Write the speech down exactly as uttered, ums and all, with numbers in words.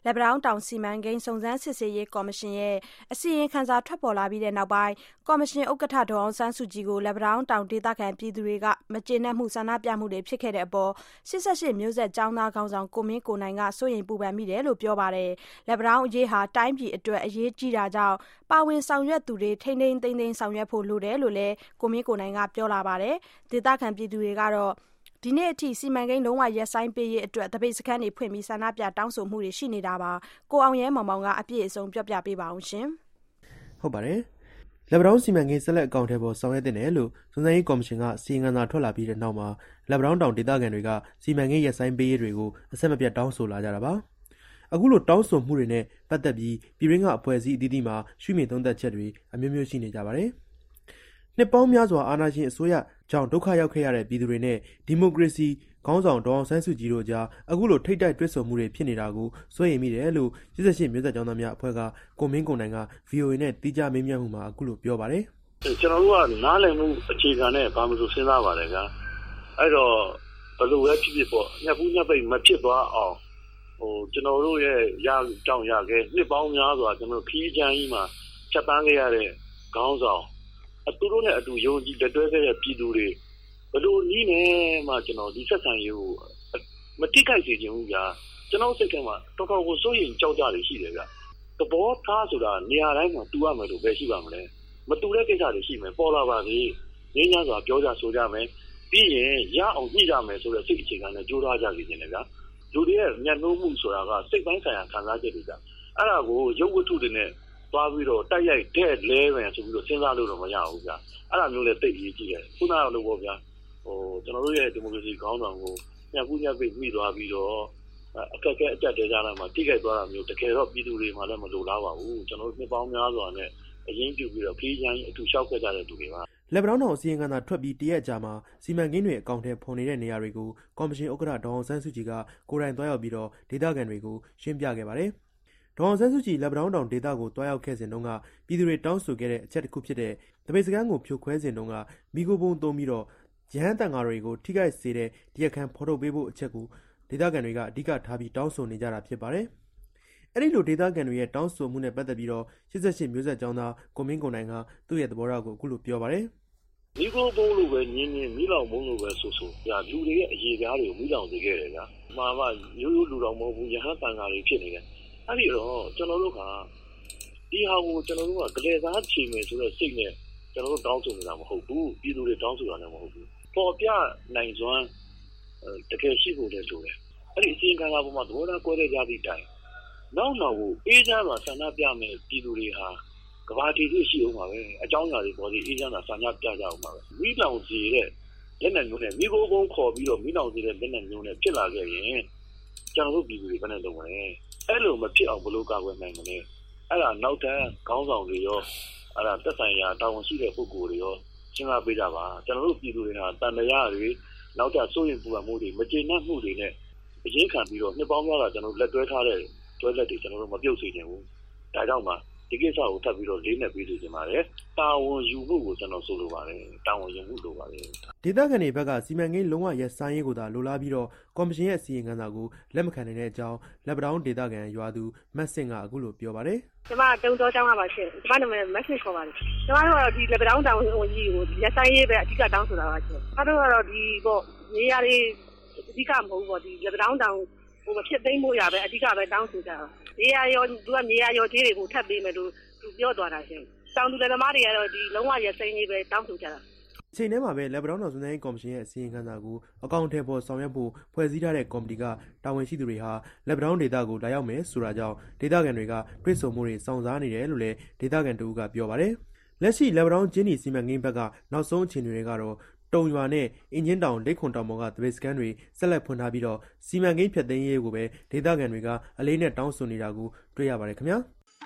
လက်ပံတောင်းတောင်စီမံကိန်းစုံစမ်းစစ်ဆေးရေးကော်မရှင်ရဲ့အစီရင်ခံစာထွက်ပေါ်လာပြီးတဲ့နောက်ပိုင်းကော်မရှင်ဥက္ကဋ္ဌဒေါ်အောင်ဆန်းစုကြည်ကိုလက်ပံတောင်းတောင်ဒေသခံပြည်သူတွေကမကျေနပ်မှုဆန္ဒပြမှုတွေဖြစ်ခဲ့တဲ့အပေါ်ရှစ်ဆယ့်ရှစ်မျိုးဆက်ကျောင်းသားခေါင်းဆောင်ကိုမင်းကိုနိုင်ကစိုးရိမ်ပူပန်မိတယ်လို့ပြောပါတယ်။လက်ပံတောင်းအရေးဟာတိုင်းပြည်အတွက်အရေးကြီးတာကြောင့်ပါဝင်ဆောင်ရွက်သူတွေထိန်းထိန်းသိမ်းသိမ်းဆောင်ရွက်ဖို့လိုတယ်လို့လည်းကိုမင်းကိုနိုင်ကပြောလာပါတယ်။ဒေသခံပြည်သူတွေကတော့ဒီနေ့အထိစီမံကိန်းလုံးဝရပ်ဆိုင်းပေးရေးအတွက်တပိတ်စခန်းတွေဖွင့်ပြီးဆန္ဒပြတောင်းဆိုမှုတွေရှိနေတာပါကိုအောင်ရဲမောင်မောင်ကအပြည့်အစုံပြောပြပေးပါအောင်ရှင်ဟုတ်ပါတယ်လက်ပံတောင်းစီမံကိန်းဆက်လက်အကောင့်ထဲပေါ်ဆောင်ရွက်တဲ့နယ်လို့စုံစမ်းရေးကော်မရှင်ကစီရင်ခံစာထွက်လာပြီးတဲ့နောက်မှာလက်ပံတောင်းတောင်ဒေသခံတွေကစီမံကိန်းရပ်ဆိုင်းပေးရေးတွေကိုအဆက်မပြတ်တောင်းဆိုလာကြတာပါအခုလိုတောင်းဆိုမှုတွေနဲ့ပတ်သက်ပြီးပြည်ရင်းကအဖွဲ့အစည်းအသီးသီးမှာရှုမြင်သုံးသပ်ချက်တွေအမျိုးမျိုးရှိနေကြပါတယ်နှစ်ပေါင်းများစွာအာဏာရှင်အစိုးရကြောင့်ဒုက္ခရောက်ခဲ့ရတဲ့ပြည်သူတွေနဲ့ဒီမိုကရေစီခေါင်းဆောင်ဒေါ်အောင်ဆန်းစုကြည်တို့ကြားအခုလိုထိတ်တိုက်တွဲဆုံမှုတွေဖြစ်နေတာကိုစိုးရိမ်မိတယ်လို့ရှစ်ဆယ့်ရှစ်မျိုးဆက်ကျောင်းသားများအဖွဲ့ကကိုမင်းကိုနိုင်က ဗီအိုအေ နဲ့တီးခြားမေးမြန်းမှုမှာအခုလိုပြောပါတယ်ကျွန်တော်တို့ကနားလည်မှုအခြေခံနဲ့ဘာမှမဆိုစဉ်းစားပါတယ်ကွာအဲ့တော့ဘယ်လိုပဲဖြစ်ဖြစ်ပေါ့ညှက်ဘူးညှက်ပိတ်မဖြစ်သွားအောင်ဟိုကျွန်တော်တို့ရဲ့ရတောင်းရခဲ့နှစ်ပေါင်းများစွာကျွန်တော်ခီးချမ်းကြီးမှာဖြတ်တန်းခဲ့ရတဲ့ခေါင်းဆောင်အတူတူနဲ့အတူယုံကြည်တွဲခဲ့တဲ့ပြည်သူတွေဘယ်လိုနည်းနဲ့မှကျွန်တော်ဒီဆက်ဆံရေးကိုမတိခိုက်စေချင်ဘူးကြာကျွန်တော်စိတ်ထဲမှာတော်တော်ကိုစိုးရိမ်ကြောက်ကြရရှိတယ်ဗျသဘောထားဆိုတာနေရာတိုင်းမှာတူရမယ်လို့ပဲရှိပါမလဲမတူတဲ့ကိစ္စတွေရှိမယ်ပေါ်လာပါစေငင်းညမ်းစွာပြောကြဆိုကြမယ်ပြီးရင်ရအောင်ညှိကြမယ်ဆိုတဲ့စိတ်အခြေခံနဲ့ကြိုးစားကြစီနေတယ်ဗျလူတွေရဲ့မျက်နှာမှုဆိုတာကစိတ်ပိုင်းဆိုင်ရာခံစားချက်တွေကြာအဲ့ဒါကိုရုပ်ဝတ္ထုတွေနဲ့သွားပြီးတော့တိုက်ရိုက်တဲ့လဲပဲဆိုပြီးတော့စဉ်းစားလို့တော့မရဘူးဗျအဲ့ဒါမျိုးလည်းတိတ်ရေးကြည့်တယ်ခုနကလိုပေါ့ဗျာဟိုကျွန်တော်တို့ရဲ့ဒီမိုကရေစီခေါင်းဆောင်ကိုညှပ်ကူးညှပ်ပိတ်မိသွားပြီးတော့အခက်အခဲအကျက်တဲကြတာမှာတိကျသွားတာမျိုးတကယ်တော့ပြည်သူတွေမှလည်းမလိုလားပါဘူးကျွန်တော်တို့နှစ်ပေါင်းများစွာနဲ့အရင်ပြုပြီးတော့ခီးချမ်းအတူလျှောက်ခဲ့ကြတဲ့သူတွေပါလက်ပံတောင်းတော်အစီရင်ခံစာထွက်ပြီးတရက်ကြာမှာစီမံကိန်းတွေအကောင့်ထဲပေါ်နေတဲ့နေရာတွေကိုကော်မရှင်ဥက္ကဋ္ဌဒေါ်အောင်ဆန်းစုကြည်ကကိုယ်တိုင်သွားရောက်ပြီးတော့ဒေသခံတွေကိုရှင်းပြခဲ့ပါတယ်ဒေါ်အောင်ဆန်းစုကြည်လက်ပံတောင်းတောင်ဒေသကိုတွားရောက်ခဲ့စဉ်တုန်းကပြည်သူတွေတောင်းဆိုခဲ့တဲ့အချက်တစ်ခုဖြစ်တဲ့တပိတ်စခန်းကိုဖြိုခွဲစဉ်တုန်းကမိခိုးပုံသုံးပြီးတော့ရဟန်းတန်ဃာတွေကိုထိခိုက်စေတဲ့တရားခံဖော်ထုတ်ပေးဖို့အချက်ကိုဒေသခံတွေကအဓိကထားပြီးတောင်းဆိုနေကြတာဖြစ်ပါတယ်။အဲ့ဒီလိုဒေသခံတွေရဲ့တောင်းဆိုမှုနဲ့ပတ်သက်ပြီးတော့ရှစ်ဆယ့်ရှစ်မျိုးဆက်ကျောင်းသားကိုမင်းကိုနိုင်ကသူ့ရဲ့သဘောထားကိုအခုလိုပြောပါတယ်။မိခိုးပုံလို့ပဲညင်းညင်းမိလောင်ပုံလို့ပဲဆိုဆို။ဒါလူတွေရဲ့အရေးကားတွေကိုမိလောင်စေခဲ့တယ်ဗျာ။မှာမှရိုးရိုးလူတော်မဟုတ်ဘူးရဟန်းတန်ဃာတွေဖြစ်နေတယ်။အဲ့ဒီတော့ကျွန်တော်တို့ကဒီဟာကိုကျွန်တော်တို့ကကြလေသားချေမယ်ဆိုတဲ့စိတ်နဲ့ကျွန်တော်တို့တောင်းဆိုနေတာမဟုတ်ဘူး။ပြည်သူတွေတောင်းဆိုတာလည်းမဟုတ်ဘူး။ပေါ်ပြနိုင်စွမ်းတကယ်ရှိဖို့လည်းလိုတယ်အဲ့ဒီအစီအခံကပေါ်မှာသဘောထားကွဲတဲ့ကြသည့်တိုင်နောက်နောက်ကိုအေးချမ်းစွာဆန္ဒပြမယ်ပြည်သူတွေဟာကဘာတီတွေရှိအောင်ပါပဲအကြောင်းအရာတွေပေါ်ပြီးအေးချမ်းစွာဆန္ဒပြကြအောင်ပါပဲမိလောင်စီတဲ့လက်နက်မျိုးနဲ့မိခိုးကုန်းခေါ်ပြီးတော့မိလောင်စီတဲ့လက်နက်မျိုးနဲ့ဖြစ်လာခဲ့ရင်ကျွန်တော်တို့ပြည်သူတွေဘယ်နဲ့လုပ်မလဲအဲ့လိုမဖြစ်အောင်ဘယ်လိုကာကွယ်နိုင်မလဲအဲ့ဒါနောက်ထပ်ခေါင်းဆောင်တွေရောအဲ့ဒါသက်ဆိုင်ရာတာဝန်ရှိတဲ့ပုဂ္ဂိုလ်တွေရောစဉ်းစားပေးကြပါကျွန်တော်တို့ပြည်သူတွေဟာတန်တရားတွေနောက်ထပ်စိုးရင်ပူပန်မှုတွေမကျေနပ်မှုတွေနဲ့အရင်ခံပြီးတော့နှစ်ပေါင်းများစွာကျွန်တော်လက်တွဲထားတဲ့တွဲလက်တွေကျွန်တော်တို့မပြုတ်စေချင်ဘူးဒါကြောင့်မှဒီကိစ္စကိုထပ်ပြီးတော့လေးနဲ့ပြီးစေချင်ပါတယ်တာဝန်ယူမှုကိုကျွန်တော်ဆိုလိုပါတယ်တာဝန်ယူမှုလိုပါတယ်ဒေသခံတွေဘက်ကစီမံကိန်းလုံးဝရပ်ဆိုင်းရေးကိုသာလိုလားပြီးတော့ကော်မရှင်ရဲ့စီရင်ခံစာကိုလက်မခံနိုင်တဲ့အကြောင်းလက်ပံတောင်းဒေသခံရွာသူမတ်စင်ကအခုလိုပြောပါတယ်ကျမတုံတော်ကျောင်းကပါရှင်ကျမနာမည်မက်ဆေ့ခေါ်ပါတယ်ကျမတို့ကတော့ဒီလက်ပံတောင်းတောင်ကြီးကိုရပ်ဆိုင်းရေးပဲအဓိကတောင်းဆိုတာပါရှင်ကျမတို့ကတော့ဒီပေါ့နေရာတွေအဓိကမဟုတ်ဘူးပေါ့ဒီလက်ပံတောင်းတောင်ဟိုမဖြစ်သိမ်းဖို့ရပဲအဓိကပဲတောင်းဆိုကြတာနေရာရောသူကနေရာရောကြီးတွေကိုထပ်ပေးမယ်လို့သူပြောသွားတာရှင်တောင်သူလက်သမားတွေကတော့ဒီလုံးဝရပ်ဆိုင်းရေးပဲတောင်းဆိုကြတာအချိန်ထဲမှာပဲလက်ပံတောင်းတော်စုံစမ်းရေးကော်မရှင်ရဲ့အစီရင်ခံစာကိုအကောင့်ထဲပေါ်ဆောင်ရွက်ဖို့ဖွဲ့စည်းထားတဲ့ကော်မတီကတာဝန်ရှိသူတွေဟာလက်ပံတောင်းဒေသကိုလာရောက်မယ်ဆိုတာကြောင့်ဒေသခံတွေကတွေ့ဆုံမှုတွေစောင့်စားနေတယ်လို့လည်းဒေသခံတို့ကပြောပါတယ်လက်ရှိလက်ပံတောင်းကျင်းဒီစီမံကိန်းဘက်ကနောက်ဆုံးအခြေအနေတွေကတော့တုံရွာနဲ့အင်ဂျင်တောင်လက်ခွန်တောင်ပေါ်ကတပိတ်စကန်တွေဆက်လက်ဖွင့်ထားပြီးတော့စီမံကိန်းဖြတ်သိမ်းရေးကိုပဲဒေသခံတွေကအလေးနဲ့တောင်းဆိုနေတာကိုတွေ့ရပါတယ်ခင်ဗျာ